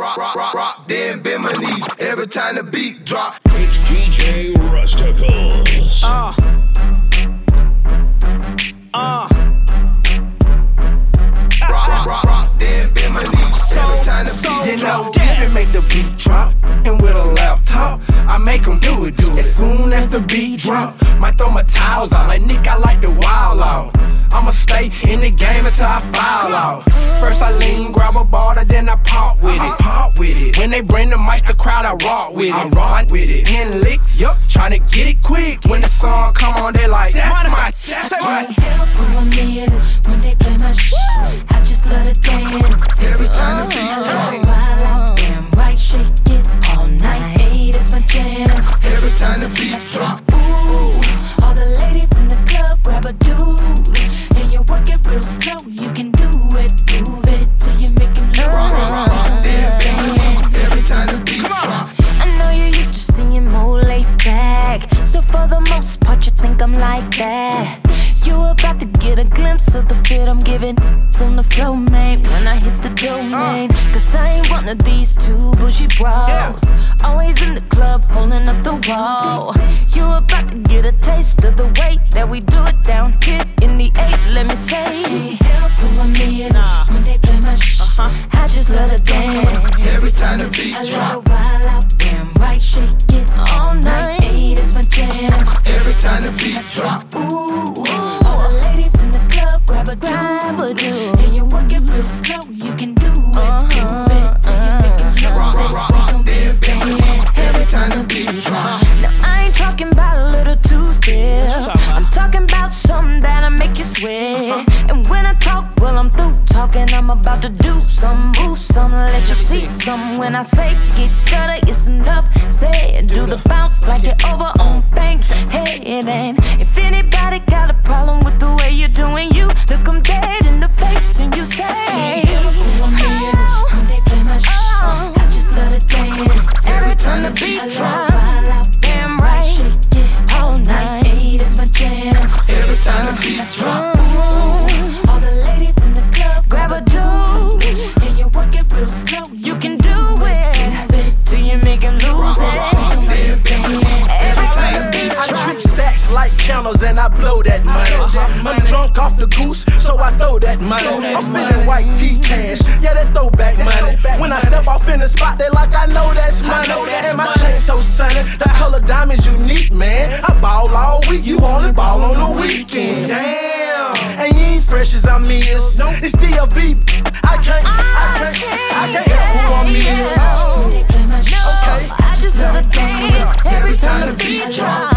rock, then bend my knees every time the beat drop. It's DJ Rusticles. Rock, then bend my knees every time the beat drop. Even make the beat drop, and with a laptop, I make them do it. As soon as the beat drop, might throw my towels out. Like Nick, I like the wild out. I'ma stay in the game until I foul out. First I lean, grab a ball, then I pop with it. When they bring the mics, the crowd, I rock with it. I rock with it. 10 licks, tryna get it quick. When the song come on, they like, that's my. Can't help who I'm is when they play my shit. I just love to dance every time the beat drop. While out damn right, shake it all night. Hey, that's my jam. Every time the beat drop. Ooh, all the ladies in the club grab a dude, and you work it real slow. You can do it, move it till you make it lose it. Every time the beat drop. I know you're used to seeing more laid back, so for the most part you think I'm like that. You about to get a glimpse of the fit I'm giving from the flow, man, when I hit the domain. Cause I ain't one of these two bougie bros, always in the club holding up the wall. You about to get a taste of the way that we do it down here in the 8, let me say. Can't help who I'm is when they play my shit. I just love to dance every time the beat I drop. love to wild out, damn right, shake it all night. Hey, that's my jam. Every time the beat drop. Ooh, all the ladies in the club grab a dude, and you work it real slow. You can do it, move it till you make it Rock, then bend my knees every time the beat drop. Now I ain't talking about a little two-step. I'm talking about something that'll make you sweat. And when I talk, well I'm through talking. I'm about to do some, move some, let you see some. When I say get gutter, it's enough said. Do the bounce like you're over on Bankhead. And if anybody got a problem with the way you're doing you, look 'em dead in the face and you say, oh, when they play my shit, I just love to dance every time the beat drop. Damn right, shake it all night. Hey, that's my jam. Every time the beat drop. All the ladies in the club grab a dude, and you work it real slow. You can do it till you make him lose it. Every time the beat I drop. trick stacks like counters and I blow that money. I'm drunk off the goose, so I throw that money. I'm spending white tea cash, yeah, that throwback money. When I step off in the spot, they like I know that's money. And my chain so sunny, the color diamond's unique, man. I ball all week, you only ball on the weekend. Damn, and you ain't fresh as I'm is. It's DLB, I can't help who I'm is. Okay, I just love to dance every time the beat drop.